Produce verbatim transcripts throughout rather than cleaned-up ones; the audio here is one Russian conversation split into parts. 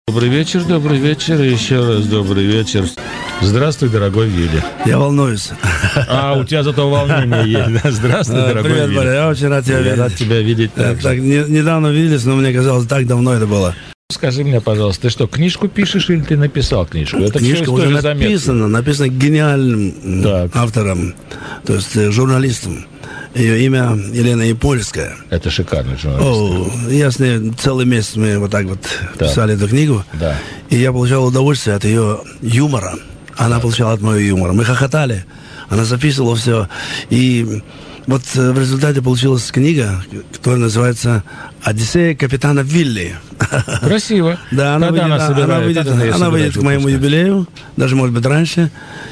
Добрый вечер, добрый вечер, и еще раз добрый вечер. Здравствуй, дорогой Вилли. Я волнуюсь. А, у тебя зато волнение есть. Здравствуй, дорогой Привет, Вилли. Боря, я очень рад тебя Я видеть. рад тебя видеть так, так не, недавно виделись, но мне казалось, так давно это было. Скажи мне, пожалуйста, ты что, книжку пишешь или ты написал книжку? Это Книжка уже написана, написана гениальным так. автором, то есть журналистом. Ее имя Елена Ипольская. Это шикарный журналист. О, я с ней целый месяц мы вот так вот так. писали эту книгу. Да. И я получал удовольствие от ее юмора. Она так. получала от моего юмора. Мы хохотали, она записывала все. И вот в результате получилась книга, которая называется «Одиссея капитана Вилли». Красиво. Да, она выйдет, она, она выйдет, она выйдет к моему юбилею, даже, может быть, раньше.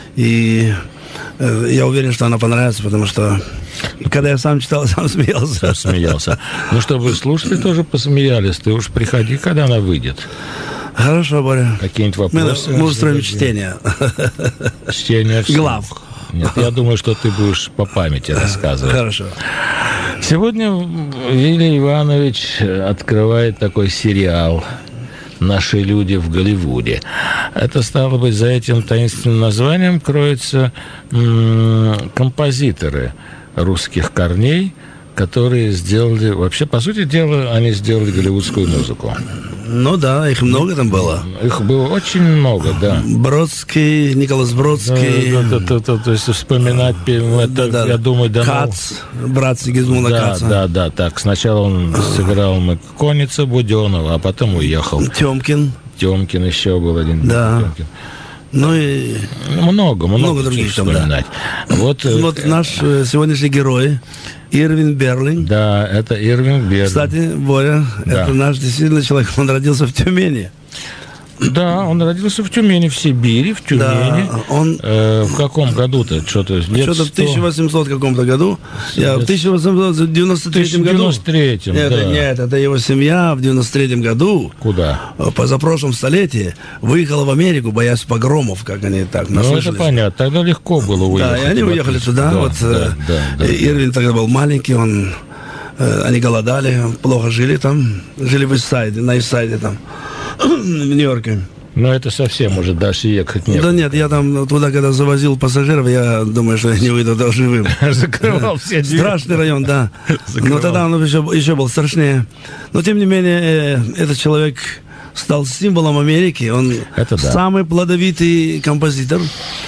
И э, я уверен, что она понравится, потому что когда я сам читал, сам смеялся. Сам смеялся. Ну, чтобы слушатели тоже посмеялись, ты уж приходи, когда она выйдет. Хорошо, Боря. Какие-нибудь вопросы? Мы, мы устроим чтение. Чтение всего. Глав. Нет, я думаю, что ты будешь по памяти рассказывать. Хорошо. Сегодня Вилли Иванович открывает такой сериал «Наши люди в Голливуде». Это, стало быть, за этим таинственным названием кроются м- композиторы русских корней, которые сделали... Вообще, по сути дела, они сделали голливудскую музыку. Ну да, их много там было. Их было очень много, да. Бродский, Николас Бродский. Да, да, да, да, то есть вспоминать, это, да, да. я думаю, да. Кац, брат Сигизмунда да, Каца. Да, да, так. Сначала он сыграл Конница Буденова, а потом уехал. Тёмкин. Тёмкин еще был один. Да. Тёмкин. Ну и много, много, много других там, да. Вот, вот э, наш э, сегодняшний герой Ирвин Берлинг. Да, это Ирвин Берлинг. Кстати, Боря, да. это наш действительно человек, он родился в Тюмени. Да, он родился в Тюмени, в Сибири, в Тюмени. Да, он... Э, в каком году-то? Что-то лет Что-то в тысяча восемьсот каком-то году. Я в тысяча восемьсот девяносто третьем году. девяносто третьем, нет, да. Нет, это его семья в девяносто третьем году. Куда? В позапрошлом столетии выехала в Америку, боясь погромов, как они так наслышались. Ну, это понятно. Тогда легко было уехать. Да, и они уехали туда. Да, вот, да, да, да, Ирвин тогда был маленький, он... Они голодали, плохо жили там. Жили в Ист-Сайде, на Ист-Сайде там, в Нью-Йорке. Но это совсем уже дальше ехать нет. Да нет, я там туда, когда завозил пассажиров, я думаю, что я не выйду даже живым. Закрывал все двери. Страшный район, да. Но тогда он еще, еще был страшнее. Но, тем не менее, этот человек стал символом Америки. Он это да. самый плодовитый композитор.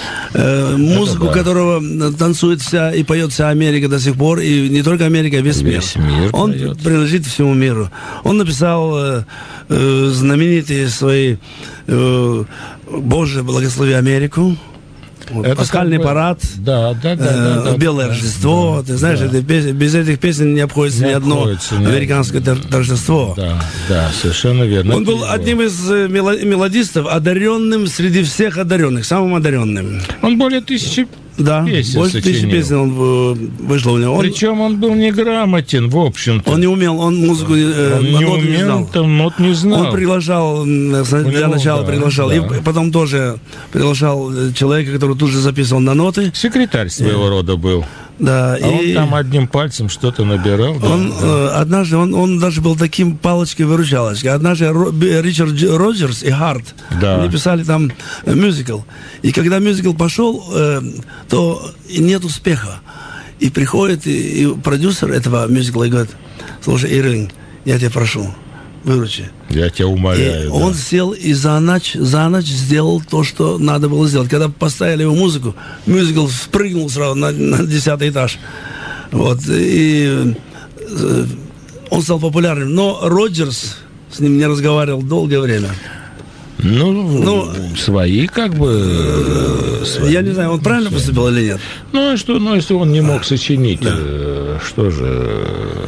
Э, музыку да. которого танцует вся и поет вся Америка до сих пор, и не только Америка, а весь, весь мир. мир Он поет. принадлежит всему миру. Он написал э, э, знаменитые свои э, «Боже, благослови Америку». Вот, пасхальный как бы... парад, да, да, да, э, да, да, Белое да, Рождество. Да, ты знаешь, да. это, без, без этих песен не обходится не ни одно обходится, не американское да, торжество. Да, да, совершенно верно. Он был одним из мелодистов, одаренным среди всех одаренных, самым одаренным. Он более тысячи да, песен больше сочинил. тысячи песен он, вышло у него. Он, Причем он был неграмотен, в общем-то. Он не умел, он музыку э, он не умел, не знал. Там нот не знал. Он приглашал, для него, начала да, приглашал, да. и потом тоже приглашал человека, который тут же записывал на ноты. Секретарь своего и... рода был. Да, а и он там одним пальцем что-то набирал. Он, да, э, однажды он, он даже был таким палочкой-выручалочкой. Однажды Ро, Ричард Роджерс и Харт да. они писали там э, мюзикл. И когда мюзикл пошел, э, то нет успеха. И приходит и, и продюсер этого мюзикла и говорит: слушай, Ирвинг, я тебя прошу, выручи. Я тебя умоляю. И да. он сел и за ночь, за ночь сделал то, что надо было сделать. Когда поставили его музыку, мюзикл спрыгнул сразу на, на десятый этаж. Вот. И э, он стал популярным. Но Роджерс с ним не разговаривал долгое время. Ну, ну свои как бы... Э, свои. Я не знаю, он правильно поступил или нет. Ну, а что, ну, если он не мог сочинить, да. э, что же...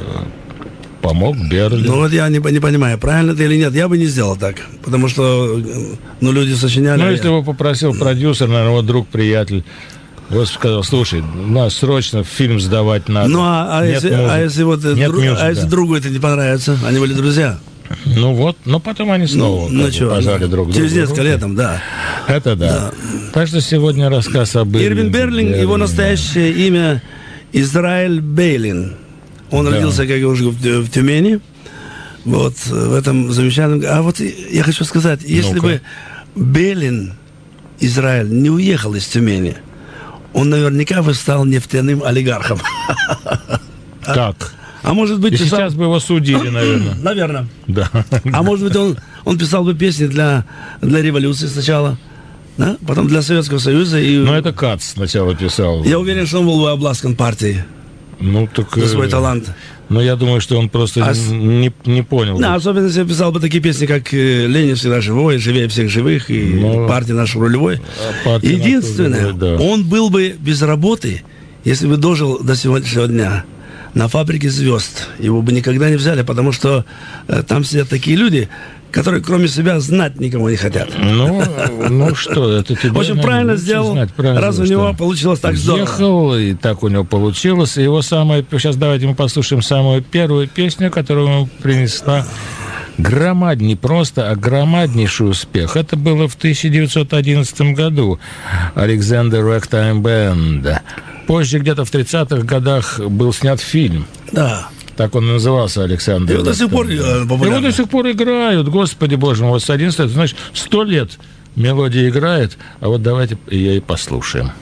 Помог Берлинг. Ну вот я не, не понимаю, правильно это или нет. Я бы не сделал так. Потому что ну, люди сочиняли. Ну, если его попросил продюсер, наверное, его друг, приятель, вот сказал: слушай, нас срочно фильм сдавать надо. Ну, а, а, если, а, если, вот, друг, а если другу это не понравится? Они были друзья. Ну вот, но потом они снова ну, ну, пожали друг другу. Через несколько лет, да. Это да. да. Так что сегодня рассказ об Ирвин. Ирвин Берлинг, Берлинг, его настоящее имя Израиль Бейлин. Он да. родился, как я уже в, в Тюмени. Вот в этом замечательном... А вот я хочу сказать, если Ну-ка. бы Белин, Израиль, не уехал из Тюмени, он наверняка бы стал нефтяным олигархом. Как? А может быть... И писал- сейчас бы его судили, наверное. Наверное. Да. А может быть, он, он писал бы песни для, для революции сначала, да? Потом для Советского Союза. И... Но это Кац сначала писал. Я уверен, что он был бы обласкан партией Ну, так... за свой э, талант. Но я думаю, что он просто А с- не, не понял. Да, особенно если я писал бы такие песни, как э, «Ленин всегда живой», «Живее всех живых» и Ну, «Партия наша рулевой». партия наша Единственное, рулевой, да. он был бы без работы, если бы дожил до сегодняшнего дня на фабрике звезд. Его бы никогда не взяли, потому что э, там сидят такие люди, которые кроме себя знать никому не хотят. Ну, ну что, это тебе... В общем, наверное, правильно лучше сделал, знать, правильно, раз у что него получилось так здорово. Ехал, и так у него получилось. И его самая... Сейчас давайте мы послушаем самую первую песню, которую ему принесла громадный, не просто, а громаднейший успех. Это было в тысяча девятьсот одиннадцатом году. Alexander Ragtime Band. Позже, где-то в тридцатых годах, был снят фильм. Да. Так он и назывался, Александр. Его до сих пор э, Его популярны. до сих пор играют. Господи боже мой, вот с одиннадцатого, это значит, сто лет мелодия играет. А вот давайте ее и послушаем.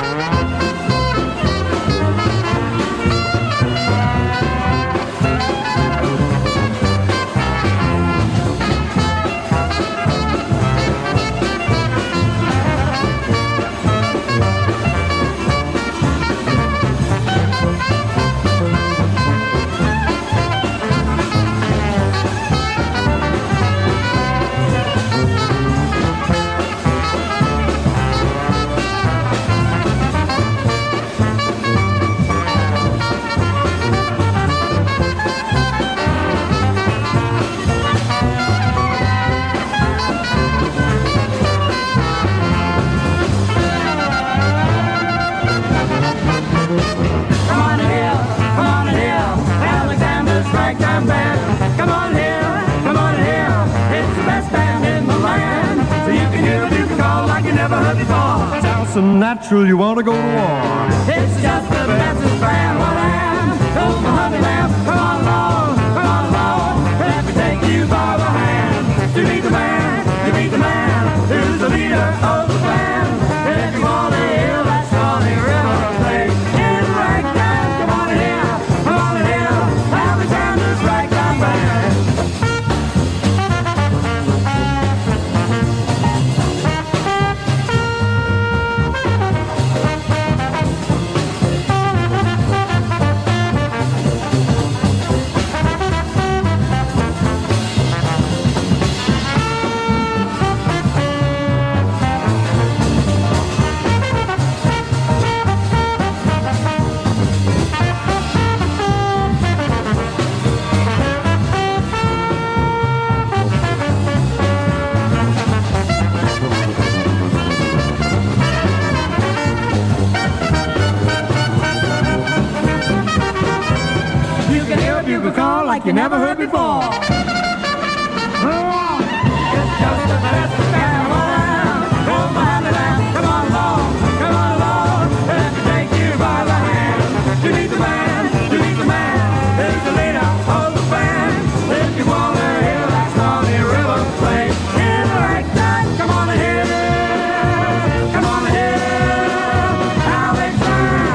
Come on here, come on here, Alexander's Ragtime Band. Come on here, come on here, it's the best band in the land. So you can hear it, you can call like you never heard before. Sounds so natural, you want to go to war. It's just the best band, what I am. Come on, honey lamb, come on along, come on along. Let me take you by the hand. You meet the man, you meet the man, who's the leader of the band. If you want to hear that Stony River play in ragtime, come on in here, come on in here, Alexander's Ragtime Band. You can hear a bugle call like you never heard before. It's just the best band around. Come on, lamb, come on along, come on along. Let me take you by the hand. You meet the man, you meet the man, who's the leader of the band. If you want to hear that Stony River play in the ragtime, come on and hear it. Come on and hear it. Alexander,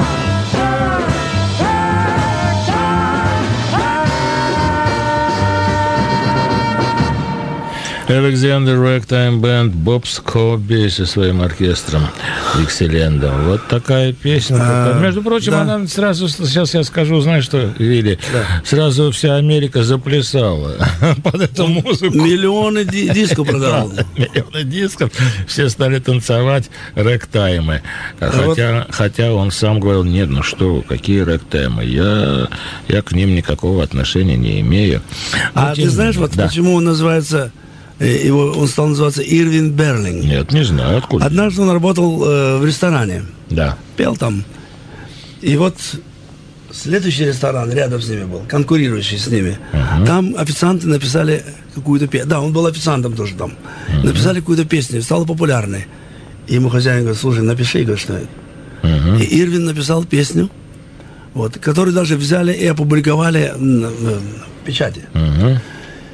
Alexander Ragtime Band, Боб Скобби со своим оркестром Диксилендом. Вот такая песня. А, Между прочим, да. она сразу, сейчас я скажу, знаешь что, Вилли, сразу вся Америка заплясала под эту музыку. Миллионы ди- дисков продавал. Миллионы дисков, все стали танцевать рэктаймы. А Хотя, хотя он сам говорил, нет, ну что вы, какие рэктаймы, я, я к ним никакого отношения не имею. А Ну, ты тем знаешь, не вот менее, да. почему он называется, э, его, он стал называться Ирвин Берлинг? Нет, не знаю, откуда. Однажды он работал э, в ресторане, Да. пел там. И вот следующий ресторан рядом с ними был, конкурирующий с ними. Там официанты написали какую-то песню. Да, он был официантом тоже там. Написали какую-то песню, стала популярной. И ему хозяин говорит, слушай, напиши, говорит, что это. И Ирвин написал песню, вот, которую даже взяли и опубликовали в печати. Мгм.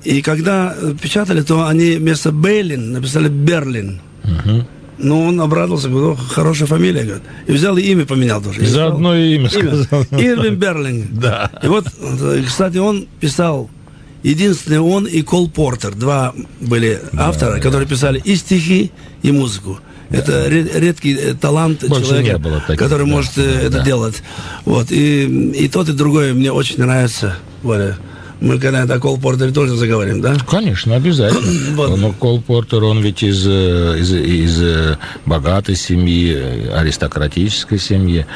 И когда печатали, то они вместо Бейлин написали Берлин. Угу. Ну, он обрадовался, говорит, хорошая фамилия, говорит. И взял и имя поменял тоже. И заодно и имя сказал. Ирвин Берлин. Да. И вот, кстати, он писал, единственный он и Кол Портер, два были автора, да, которые да. писали и стихи, и музыку. Да. Это редкий талант больше человека, таких, который да, может да, это да. делать. Вот. И, и тот, и другой мне очень нравится. Более. Мы когда-то о Кол Портере тоже заговорим, да? Конечно, обязательно. Вот. Но Кол Портер, он ведь из, из, из богатой семьи, аристократической семьи.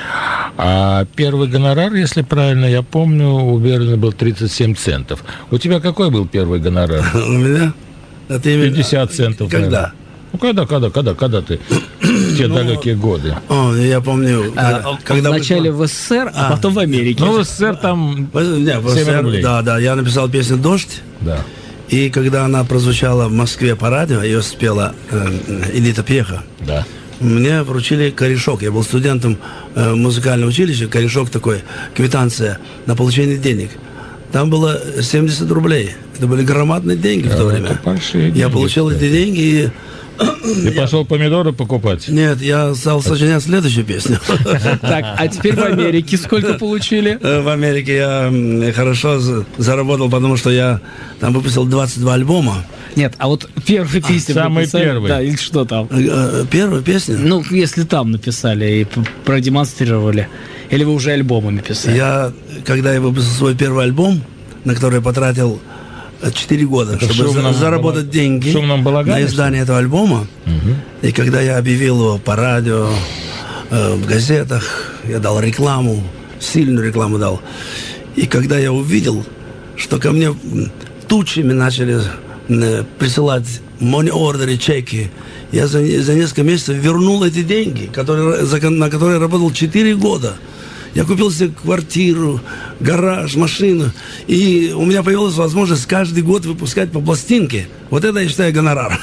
А первый гонорар, если правильно я помню, у Берлина был тридцать семь центов. У тебя какой был первый гонорар? У меня? пятьдесят центов. Когда? Наверное. Ну, когда, когда, когда, когда ты? В те ну, далекие годы. О, я помню. А, когда вначале в СССР, а, а потом в Америке. Ну, в СССР там не, в СССР, рублей. Да, да, я написал песню «Дождь». Да. И когда она прозвучала в Москве по радио, ее спела э, Эдита Пьеха. Да. Мне вручили корешок. Я был студентом э, музыкального училища. Корешок такой, квитанция на получение денег. Там было семьдесят рублей. Это были громадные деньги да, в то время. Деньги, я получил эти деньги и... Ты я... пошел помидоры покупать? Нет, я стал сочинять следующую песню. Так, а теперь в Америке сколько получили? В Америке я хорошо заработал, потому что я там выпустил двадцать два альбома. Нет, а вот первую песню Самый первый. Да, или что там? Первую песню? Ну, если там написали и продемонстрировали. Или вы уже альбомами писали? Я, когда я выпустил свой первый альбом, на который я потратил четыре года, это чтобы за, заработать балаг... деньги на издание этого альбома. Угу. И когда я объявил его по радио, э, в газетах, я дал рекламу, сильную рекламу дал. И когда я увидел, что ко мне тучами начали э, присылать money-ордеры, чеки, я за, за несколько месяцев вернул эти деньги, которые, за, на которые я работал четыре года. Я купил себе квартиру, гараж, машину. И у меня появилась возможность каждый год выпускать по пластинке. Вот это, я считаю, гонорар.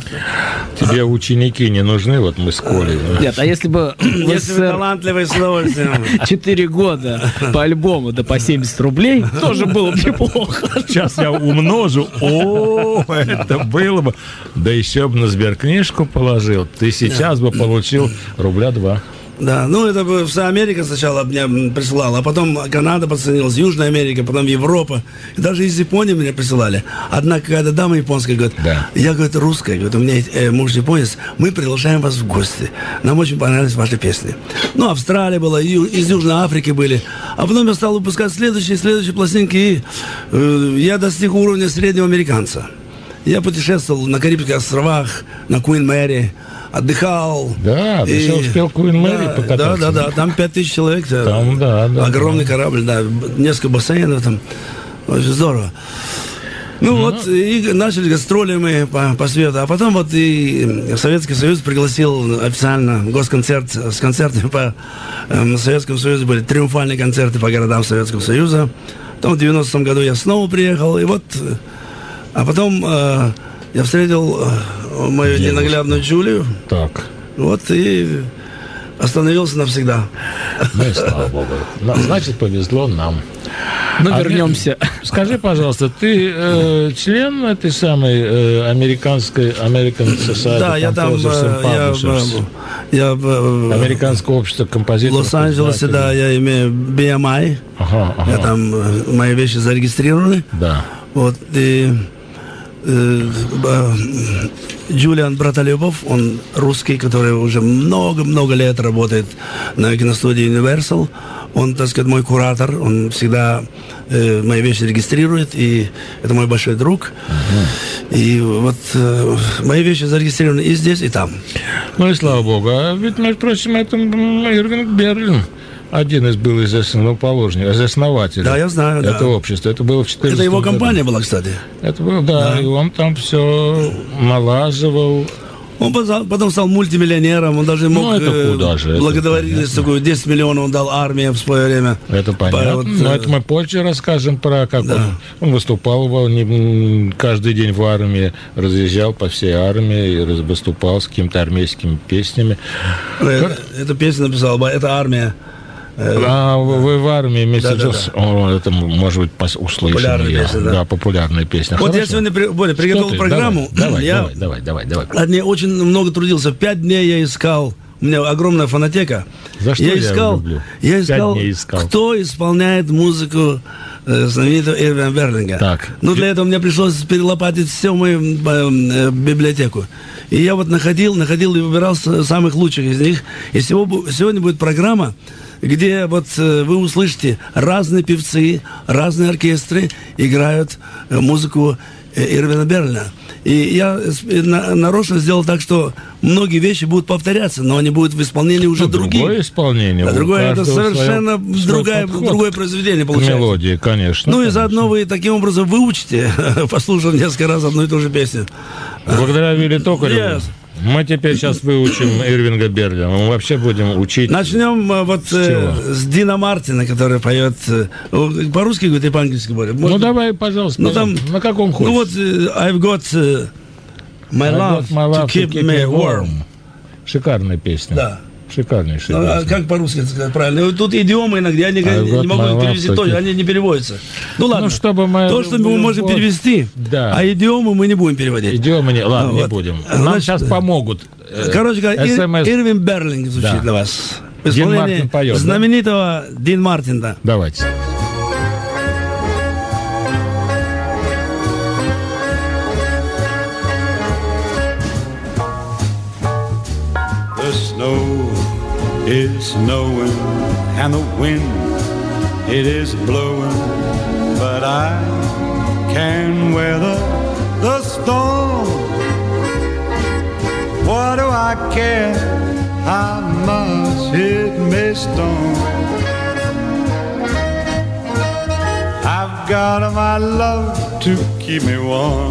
Тебе ученики не нужны? Вот мы с Колей. Нет, а если бы... Если вы талантливый, с удовольствием. Четыре года по альбому, да по семьдесят рублей, тоже было бы неплохо. Сейчас я умножу. О, это было бы. Да еще бы на сберкнижку положил. Ты сейчас бы получил рубля два. Да, ну это бы вся Америка сначала меня присылала, а потом Канада подценилась, Южная Америка, потом Европа. И даже из Японии меня присылали. Одна какая-то дама японская говорит, да. Я, говорит, русская, говорит, у меня есть э, муж японец, мы приглашаем вас в гости. Нам очень понравились ваши песни. Ну, Австралия была, ю, из Южной Африки были. А потом я стал выпускать следующие, следующие пластинки, и э, я достиг уровня среднего американца. Я путешествовал на Карибских островах, на Куин Мэри, отдыхал. Да, ты и... успел Куин Мэри да, покататься. Да, да, да, там пять тысяч человек. Там, да, да. Огромный да. корабль, да, несколько бассейнов там. Очень здорово. Ну, ну вот, и начали гастроли мы по, по свету. А потом вот и Советский Союз пригласил официально госконцерт с концертами по э, Советскому Союзу. Были триумфальные концерты по городам Советского Союза. Потом в девяностом году я снова приехал. И вот, а потом э, я встретил э, мою Девушка. ненаглядную Джулию. Так. Вот, и остановился навсегда. Ну и слава богу. Значит, повезло нам. Ну, а вернемся. Мне, скажи, пожалуйста, ты э, член этой самой э, американской American Society? Да, я там, я, я в Американское общество композиторов. В Лос-Анджелесе, да, я имею би эм ай. Ага, ага. Я там, мои вещи зарегистрированы. Да. Вот, и э, Джулиан Братолюбов, он русский, который уже много-много лет работает на киностудии Universal. Он, так сказать, мой куратор, он всегда э, мои вещи регистрирует, и это мой большой друг. Uh-huh. И вот э, мои вещи зарегистрированы и здесь, и там. Ну и слава богу. А ведь, между прочим, это Ирвинг Берлин. Один из был из основоположников, из основателей. Да, я знаю, это да. общество. Это было в четырнадцатом Это его году. компания была, кстати. Это было, да, да. И он там все налаживал. Он потом стал мультимиллионером, он даже мог, ну, это куда же, благодарить такую десять миллионов он дал армии в свое время. Это понятно, вот, но это мы позже расскажем про как да. он, он выступал он, каждый день в армии, разъезжал по всей армии и выступал с какими-то армейскими песнями. Это, эту песню написал, это армия. А вы в армии вместе Да, да, с... О, это, может быть, пос- услышим. Популярная я. песня, да. Да, популярная песня. Вот Хорошо. я сегодня при- Боря, Что приготовил ты? программу. Давай, я давай, давай, давай, давай. над ней очень много трудился. Пять дней я искал. У меня огромная фонотека. За что я я искал, его люблю? я Пять искал, дней искал. кто исполняет музыку э, знаменитого Ирвина Берлинга. Так. Ну, для этого мне пришлось перелопатить всю мою э, библиотеку. И я вот находил, находил и выбирал с- самых лучших из них. И сего- сегодня будет программа, где вот э, вы услышите разные певцы, разные оркестры играют э, музыку э, Ирвина Берлина. И я э, на- нарочно сделал так, что многие вещи будут повторяться, но они будут в исполнении уже Ну, других. другое исполнение. А у другое это каждого совершенно свое- свой другая, подход другое произведение к получается. мелодии, конечно. Ну и конечно. заодно вы таким образом выучите, послушав несколько раз одну и ту же песню. Благодаря Вилли Токареву Yes. мы теперь сейчас выучим Ирвинга Берлина. Мы вообще будем учить... Начнем э, вот э, чего? с Дина Мартина, который поет э, по-русски говорит и по-английски говорит. Ну Может, давай, пожалуйста, ну, там, на каком хочешь. ну вот э, I've got э, my I love, got my love to keep me warm. Шикарная песня. Да. Шикарнейшая Ну, а песня. как по-русски это сказать правильно? Вот тут идиомы иногда, я не, I've не got могу my их love перевести, to тоже, keep- они не переводятся. Ну ладно, чтобы мы- то, что мы можем вот. перевести, Да. а идиомы мы не будем переводить. Идем, не, ладно, Ну, не вот. будем. Значит, Нам сейчас помогут. э, Короче говоря, Ир- СМС. Ирвин Берлинг звучит Да. для вас. В Дин исполнении Мартин поет, да? знаменитого Дин Мартина. Давайте. The snow is snowing and the wind it is blowing, but I can weather the storm. What do I care how much it may storm? I've got my love to keep me warm.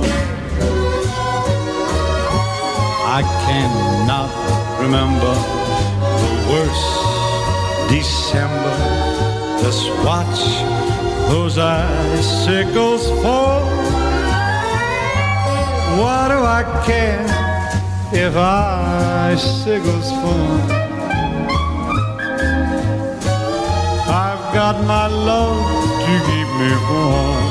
I cannot remember the worst December. Just watch those icicles fall. What do I care if icicles fall? I've got my love to keep me warm.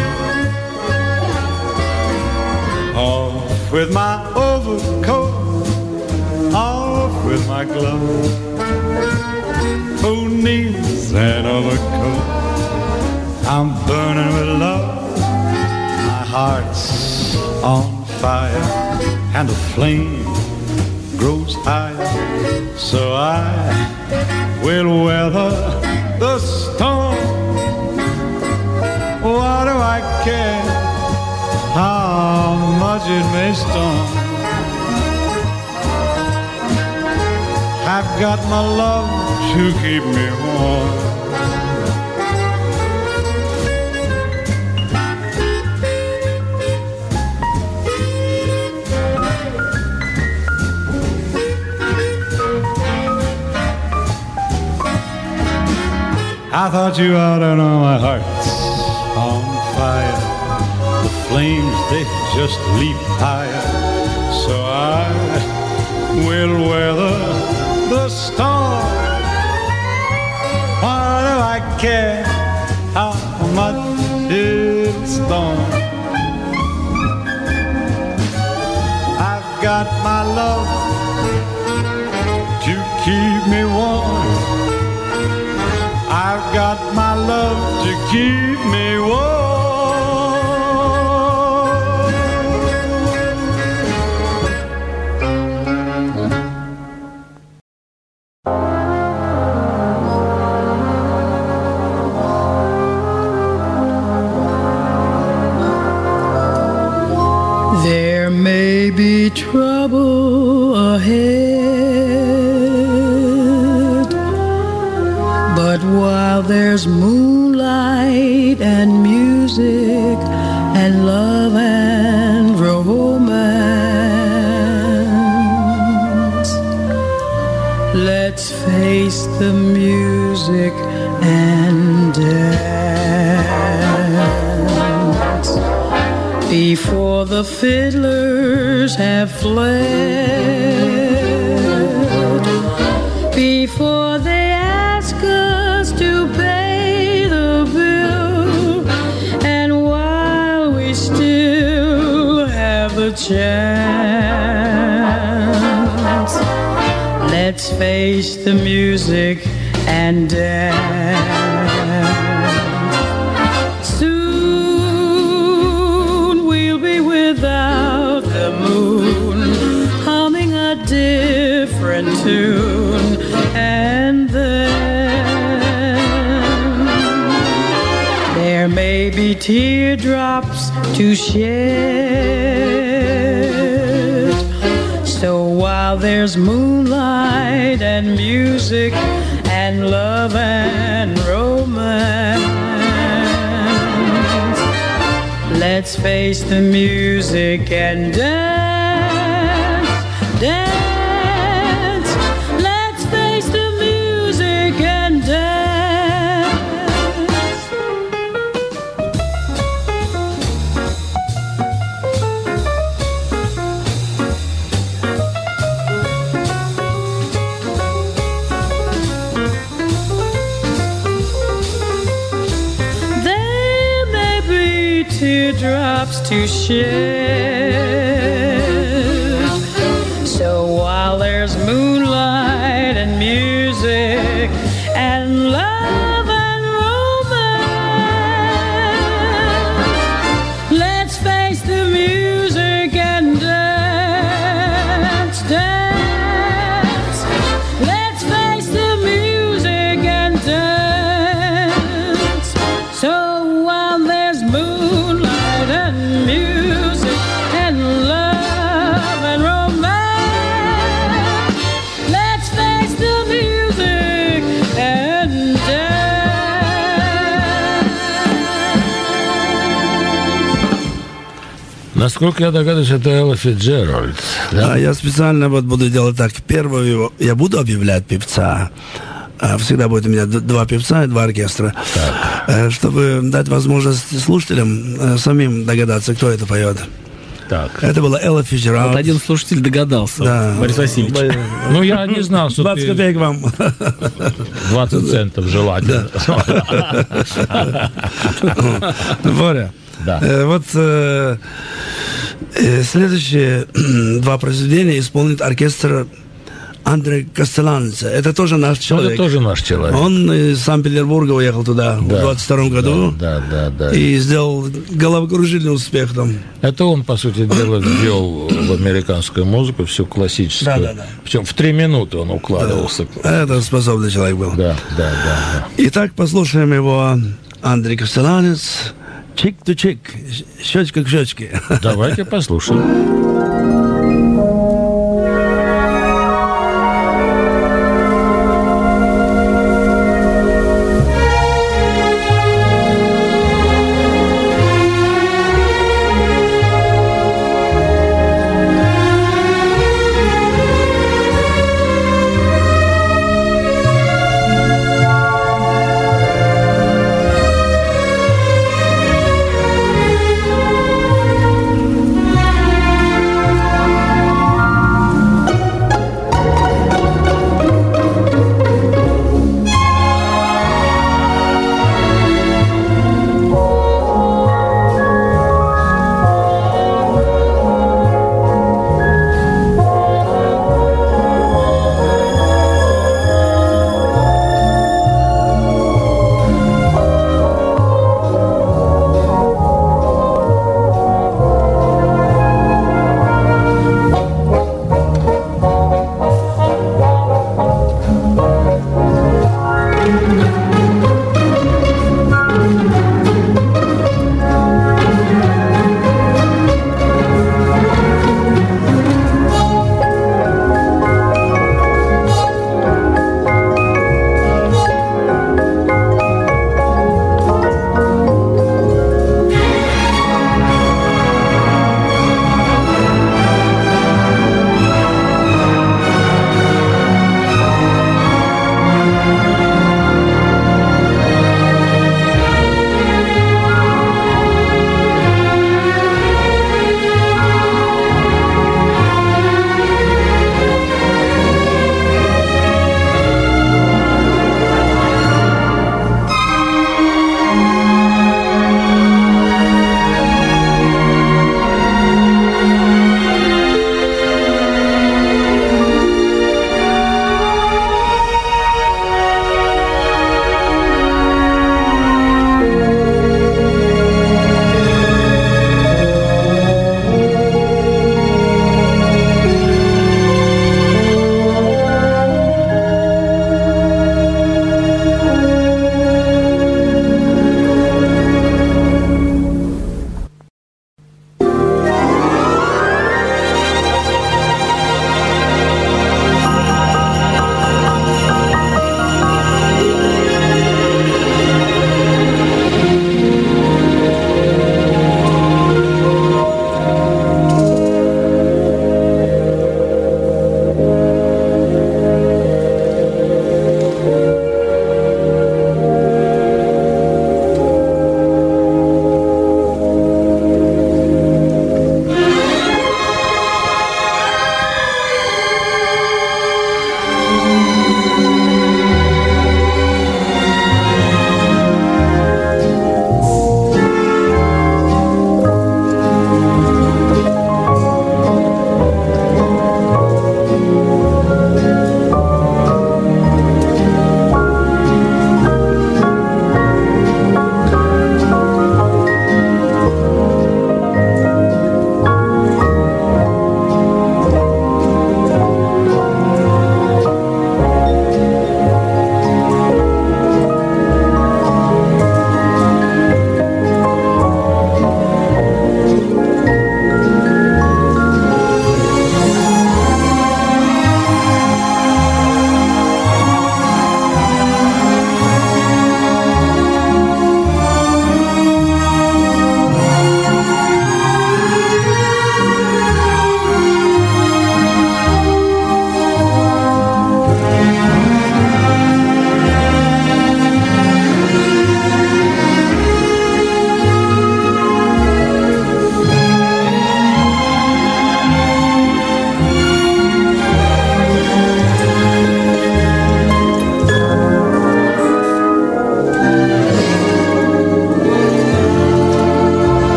Off with my overcoat, off with my gloves. Who needs another coat? I'm burning with love. My heart's on fire, and the flame grows higher. So I will weather the storm. What do I care how much it may storm? I've got my love to keep me warm. I thought you ought to know my heart's on fire. The flames, they just leap higher. So I will weather the storm. Why do I care how much it storms? I've got my love to keep me warm. I've got my love to keep me warm. There may be trouble ahead, but while there's moonlight and music and love and romance, let's face the music and dance before the fiddlers have fled, before they ask us chance. Let's face the music and dance. Soon we'll be without the moon, humming a different tune, and then there may be teardrops to shed. So while there's moonlight and music and love and romance, let's face the music and dance, dance. Let's face the music and dance. Teardrops to shed. So while there's moonlight and music and love and romance, let's face the music and dance, dance. Let's face the music and dance. So while there's moonlight and music and love and romance, let's face the music and dance. Насколько я догадываюсь, это Элла Фицджеральд. Да? А я специально вот буду делать так. Первого я буду объявлять певца. А всегда будет у меня д- два певца и два оркестра. Э, Чтобы дать возможность слушателям э, самим догадаться, кто это поет. Так. Это была Элла Фицджеральд. Вот один слушатель догадался, Да. Борис Васильевич. Ну, я не знал, что двадцать ты копеек вам. двадцать центов желательно. Боря. Да. Э, Вот э, э, следующие два произведения исполнит оркестр Андре Кастеланца. Это тоже наш Это человек. тоже наш человек. Он из Санкт-Петербурга уехал туда в Да. двадцать втором году Да, да, да. и сделал головокружительный успех там. Это он, по сути дела, ввел в американскую музыку всю классическую. Да, да, да. Причем в три минуты он укладывался. Это способный человек был. Да, да, да. Итак, послушаем его. Андрей Кастеланец. Чик-ту-чик. Щечка к щечке. да. Давайте послушаем. Thank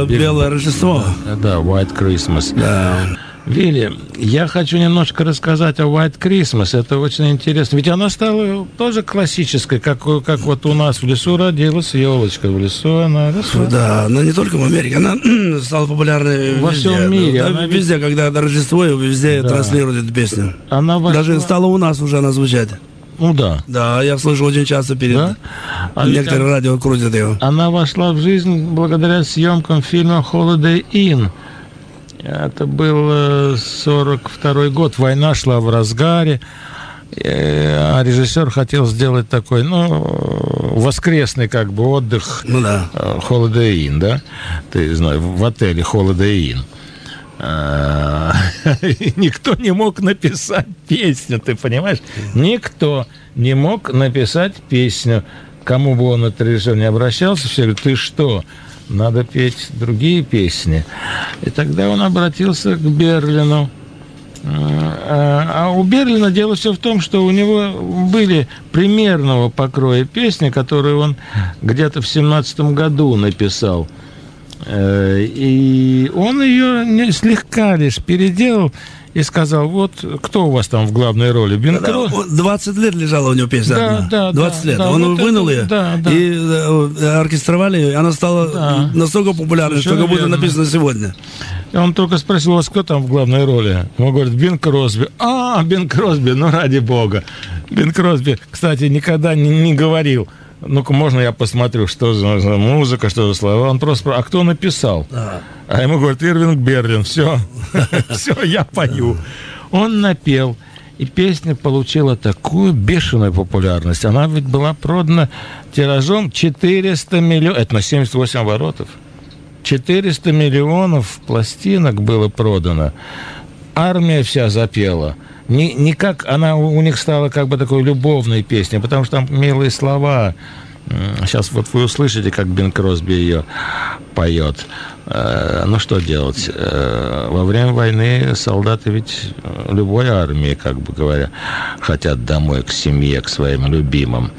Белое Рождество. Да, White Christmas. Да. Вилли, я хочу немножко рассказать о White Christmas. Это очень интересно. Ведь она стала тоже классической, как, как вот у нас в лесу родилась елочка. В лесу она росла. Да, но не только в Америке. Она стала популярной Во везде. всем мире. Да, Она везде, ведь... когда это Рождество, везде да. транслируют эту песню. Она вошла... Даже стала у нас уже она звучать. Ну да. Да, я слышу очень часто перед... Да? А Некоторые она... радио крутят ее. Она вошла в жизнь благодаря съемкам фильма «Holiday Inn». Это был сорок второй год, война шла в разгаре, а режиссер хотел сделать такой, ну, воскресный как бы отдых, ну, да. Holiday Inn, да? Ты знаешь, в отеле Holiday Inn. Никто не мог написать песню, ты понимаешь? Никто не мог написать песню. Кому бы он, этот режиссер, не обращался, все говорят, ты что? Надо петь другие песни. И тогда он обратился к Берлину. А у Берлина дело все в том, что у него были примерного покроя песни, которые он где-то в семнадцатом году написал. И он ее слегка лишь переделал и сказал, вот кто у вас там в главной роли? Бин да, Кросби. двадцать лет лежала у него песня. Да, да, двадцать да, лет. да, Он вот вынул это, ее да, да. и оркестровали ее, и она стала да. настолько популярной, что как будто написано сегодня. И он только спросил, у вас кто там в главной роли? Он говорит, Бин Кросби. А, Бин Кросби, ну ради бога. Бин Кросби, кстати, никогда не, не говорил, ну-ка, можно я посмотрю, что за музыка, что за слова? Он просто спрашивает, а кто написал? Да. А ему говорит, Ирвинг Берлин, все, все, я пою. Он напел, и песня получила такую бешеную популярность. Она ведь была продана тиражом четыреста миллионов, это на семьдесят восемь оборотов. четыреста миллионов пластинок было продано. Армия вся запела. Не, не как она у них стала как бы такой любовной песней, потому что там милые слова. Сейчас вот вы услышите, как Бин Кросби ее поет. Ну, что делать? Во время войны солдаты ведь любой армии, как бы говоря, хотят домой к семье, к своим любимым.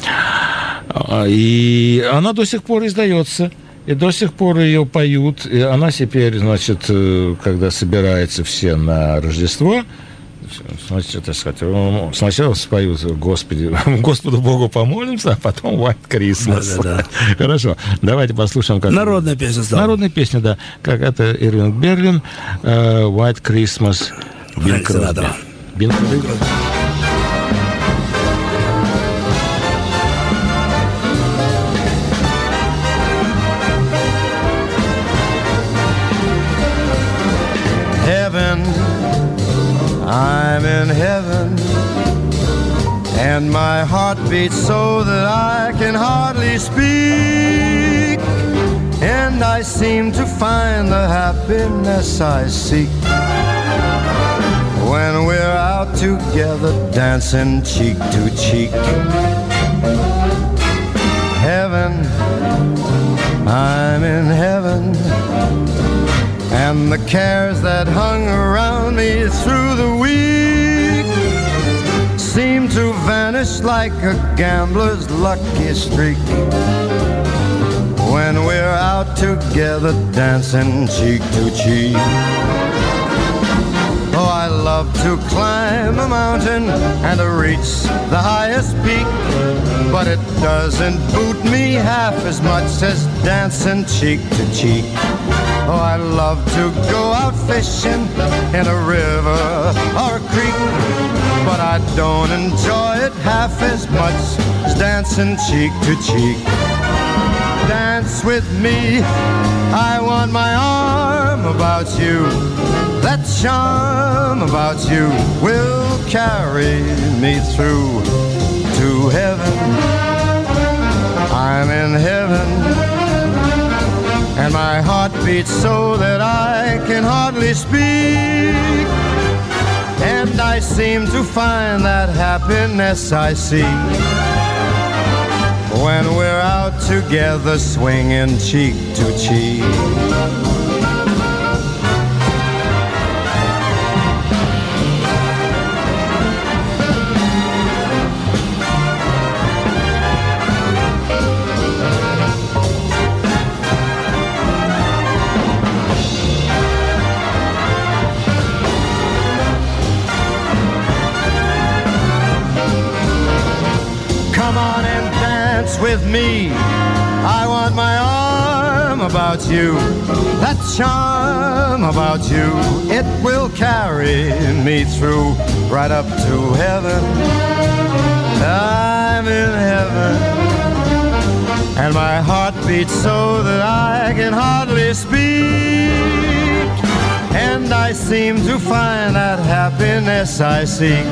И она до сих пор издается. И до сих пор ее поют. И она теперь, значит, когда собираются все на Рождество, значит, так сказать, сначала споют Господи, Господу Богу помолимся, а потом White Christmas. Да, да, да. Хорошо, давайте послушаем. Как... Народная песня стала. Народная песня, да. Как это Ирвинг Берлин, uh, White Christmas. Бин Кросби. Бин Кросби. I'm in heaven, and my heart beats so that I can hardly speak, and I seem to find the happiness I seek when we're out together dancing cheek to cheek. Heaven, I'm in heaven, and the cares that hung around me through the week seem to vanish like a gambler's lucky streak when we're out together dancing cheek to cheek. Oh, I love to climb a mountain and to reach the highest peak, but it doesn't boot me half as much as dancing cheek to cheek. Oh, I love to go out fishing in a river or a creek, but I don't enjoy it half as much as dancing cheek to cheek. Dance with me, I want my arm about you. That charm about you will carry me through to heaven. I'm in heaven, and my heart beats so that I can hardly speak, and I seem to find that happiness I seek when we're out together swinging cheek to cheek. with me. I want my arm about you, that charm about you, it will carry me through, right up to heaven. I'm in heaven, and my heart beats so that I can hardly speak, and I seem to find that happiness I seek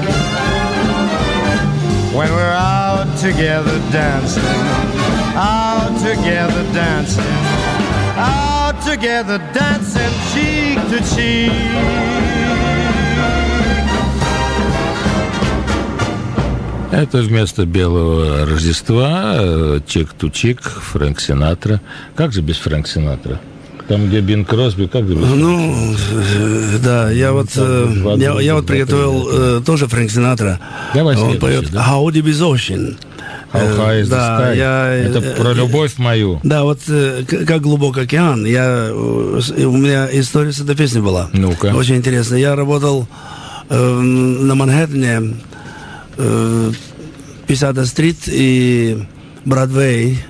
when we're out together dancing, out together dancing, out together dancing cheek to cheek. Это вместо «Белого Рождества» «Чик-ту-чик», Фрэнк Синатра. Как же без Фрэнк Синатра? Там, где Бин Кросби, как же без Фрэнк Ну, да, я вот, э, я, я вот приготовил э, тоже Фрэнк Синатра. Давай Он следующий, поет да? «How deep is ocean». How high is the Да, sky? я, Это э, про любовь мою. Да, вот э, к- как глубок океан. Я, э, с- у меня история с этой песней была. Ну-ка. Очень интересно. Я работал э, на Манхэттене, э, пятидесятая стрит и Бродвей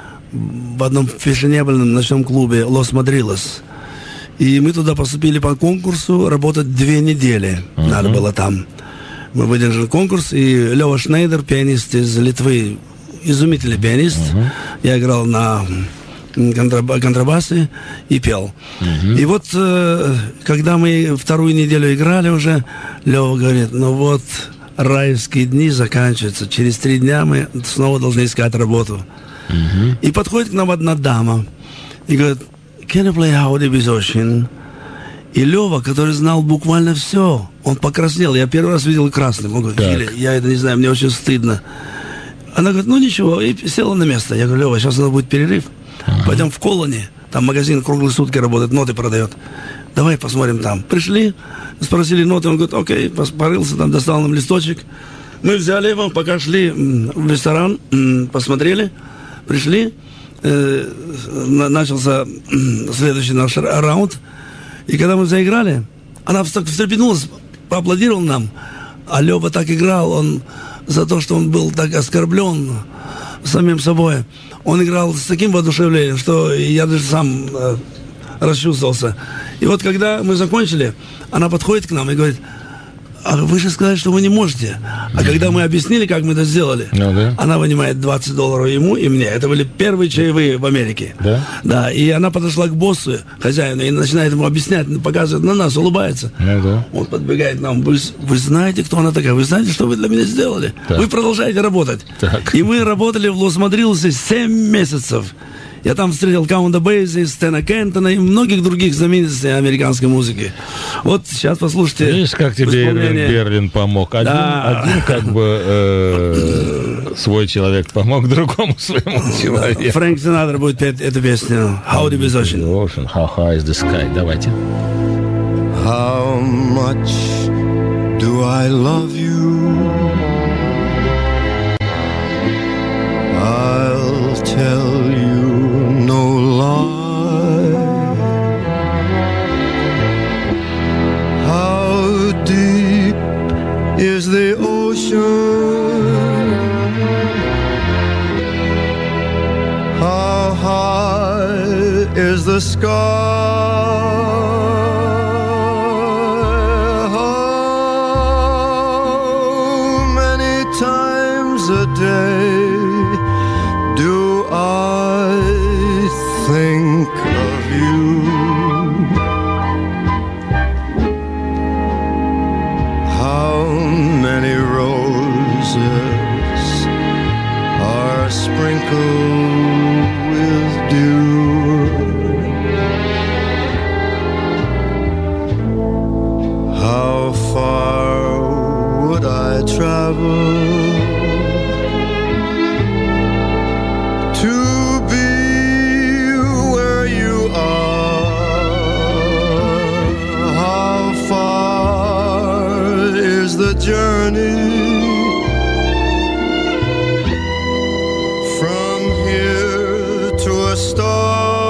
в одном фешенебельном ночном клубе «Лос Мадрилос». И мы туда поступили по конкурсу, работать две недели uh-huh. надо было там. Мы выдержали конкурс, и Лева Шнейдер, пианист из Литвы, изумительный пианист. Uh-huh. Я играл на контраба- контрабасе и пел. Uh-huh. И вот, э, когда мы вторую неделю играли уже, Лева говорит, ну вот, райские дни заканчиваются, через три дня мы снова должны искать работу. Uh-huh. И подходит к нам одна дама и говорит, can you play How Deep is Ocean? И Лева, который знал буквально все, он покраснел. Я первый раз видел красным. Он говорит, Гиля, я это не знаю, мне очень стыдно. Она говорит, ну ничего, и села на место. Я говорю, Лева, сейчас у нас будет перерыв. Uh-huh. Пойдем в Колони, там магазин круглые сутки работает, ноты продает. Давай посмотрим там. Пришли, спросили ноты, он говорит, окей, порылся, там достал нам листочек. Мы взяли его, пока шли в ресторан, посмотрели, пришли, э, начался следующий наш раунд. И когда мы заиграли, она так встрепенулась, поаплодировала нам. А Лева так играл, он за то, что он был так оскорблен самим собой. Он играл с таким воодушевлением, что я даже сам э, расчувствовался. И вот когда мы закончили, она подходит к нам и говорит, а вы же сказали, что вы не можете. А когда мы объяснили, как мы это сделали, ну, да. она вынимает двадцать долларов ему и мне. Это были первые чаевые в Америке. Да? Да, и она подошла к боссу, хозяину, и начинает ему объяснять, показывает на нас, улыбается. Ну, да. Он подбегает к нам, вы, вы знаете, кто она такая? Вы знаете, что вы для меня сделали? Так. Вы продолжаете работать. Так. И мы работали в Лос-Мадрилосе семь месяцев. Я там встретил Каунта Бейзи, Стэна Кентона и многих других знаменитостей американской музыки. Вот сейчас послушайте. Видишь, как тебе исполнение... Берлин помог? Один, Да. один как бы э, свой человек помог другому своему человеку. Фрэнк Синатра будет петь эту песню «How Deep is Ocean». Ocean, how high is the sky. Давайте. How much do I love you? I'll tell you no lie. How deep is the ocean? How high is the sky? How many times a day do I think of you? How many roses are sprinkled with dew? How far would I travel to be where you are? How far is the journey from here to a star?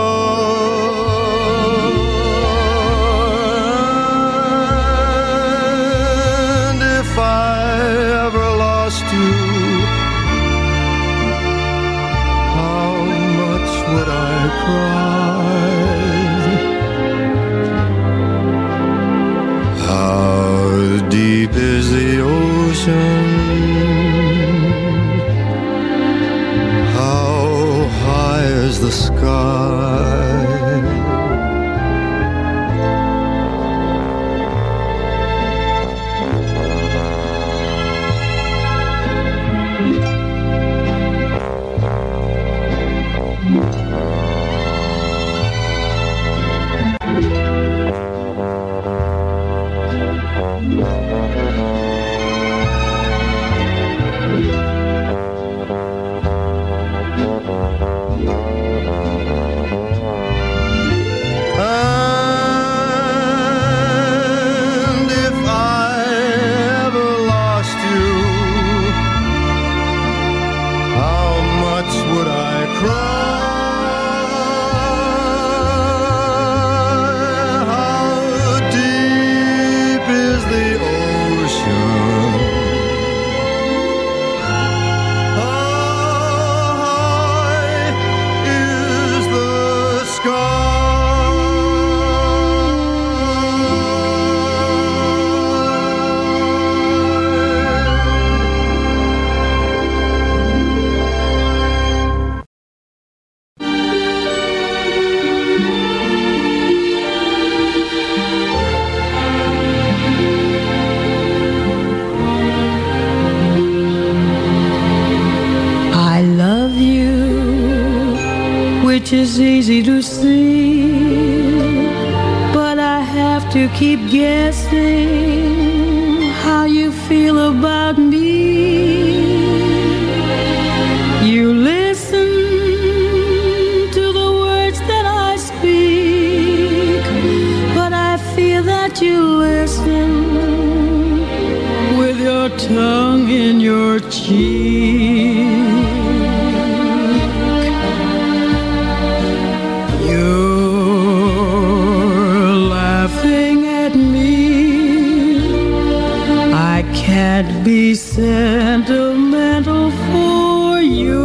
And if I ever lost you, And if I ever lost you, how much would I cry? How deep is the ocean? How high is the I love you, which is easy to see, but I have to keep guessing how you feel about me. You listen to the words that I speak, but I feel that you listen with your tongue in your cheek. You're laughing at me. I can't be sentimental for you.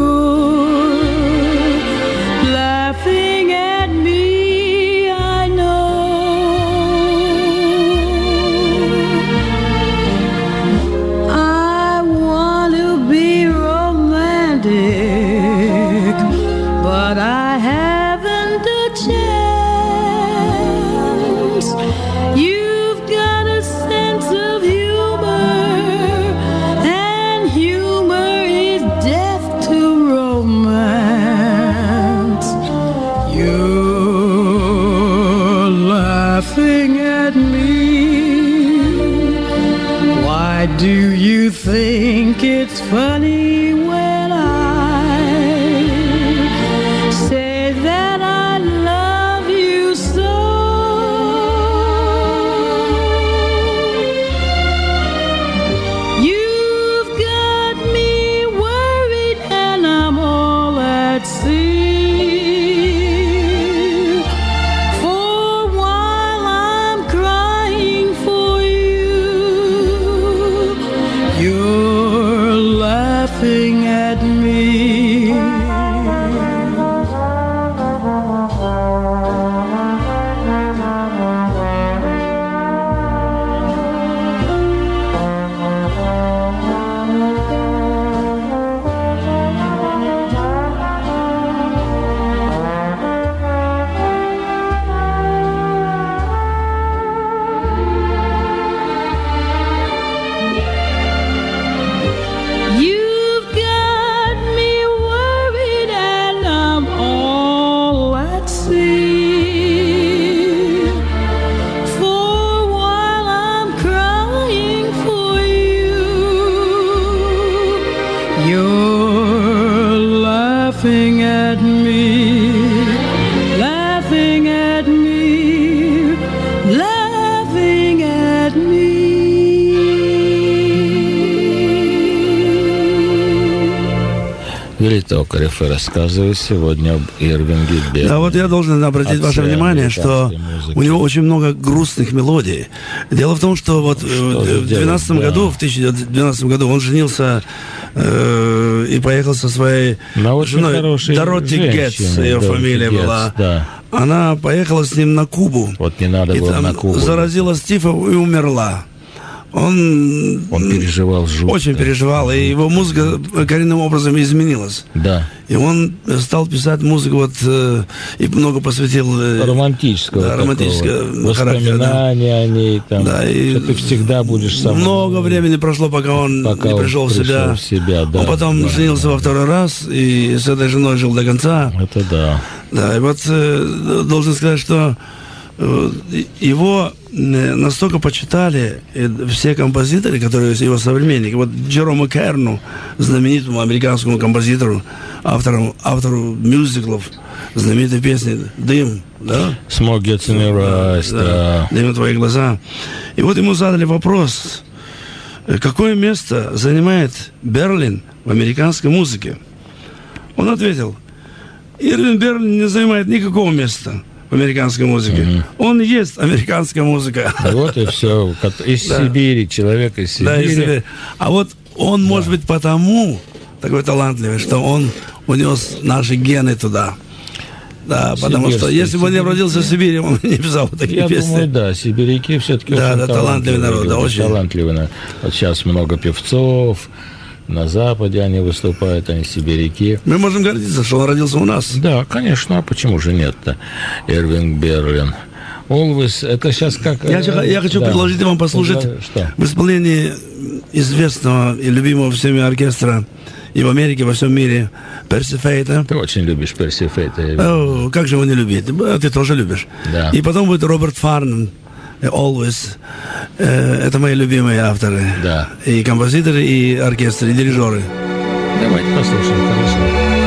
Laughing at me, I know. I want to be romantic, but I haven't the chance. You've got a sense of humor, and humor is death to romance. You're laughing at me. Why do you think it's funny when I say that I love you so? You've got me worried and I'm all at sea. For while I'm crying for you, you're laughing at me. You've got me worried and I'm all at sea. For while I'm crying for you, you're laughing at me, laughing at me, laughing at me. Вилли Токарев рассказывает сегодня об Ирвинге Берне. Да, вот я должен обратить ваше внимание, что у него очень много грустных мелодий. Дело в том, что вот в двенадцатом году, в тысяча девятьсот двенадцатом году он женился э, и поехал со своей женой Дороти Гетц, ее фамилия была. Да. Она поехала с ним на Кубу. Вот не надо и было там на Кубу. заразилась тифом и умерла. Он, он переживал жутко. Очень переживал, и его музыка коренным образом изменилась. Да. И он стал писать музыку, вот, э, и много посвятил... Э, романтического да, романтического воспоминания да. о ней. Там, да, и что ты всегда будешь со мной. Много времени прошло, пока он пока не пришел, он в себя. Пришел в себя да, он потом да, женился да, во второй да. раз, и с этой женой жил до конца. Это да. Да, и вот э, должен сказать, что э, его э, настолько почитали э, все композиторы, которые его современники. Вот Джерому Керну, знаменитому американскому композитору, автору, автору мюзиклов, знаменитой песни «Дым», да? Smoke gets in your eyes, да. «Дым в твои глаза». И вот ему задали вопрос, какое место занимает Берлин в американской музыке. Он ответил, Ирвин Берлин не занимает никакого места в американской музыке. Mm-hmm. Он есть американская музыка. Вот и все. Из да. Сибири, человек из Сибири. Да, из Сибири. А вот он, да. может быть, потому такой талантливый, что он унес наши гены туда. Да, потому что если бы он не родился в Сибири, он не писал такие Я песни. думаю, да, сибиряки все-таки да, очень да, талантливый народ, да, очень. Талантливый народ. Вот сейчас много певцов, на Западе они выступают, они сибиряки. Мы можем гордиться, что он родился у нас. Да, конечно, а почему же нет-то? Ирвин Берлин. Always, это сейчас как... Я, я хочу да. предложить вам послушать что? В исполнении известного и любимого всеми оркестра и в Америке, во всем мире Перси Фейта. Ты очень любишь Перси Фейта. О, как же его не любить? Ты тоже любишь. Да. И потом будет Роберт Фарнан, Always. Это мои любимые авторы. Да. И композиторы, и оркестры, и дирижеры. Давайте послушаем, хорошо.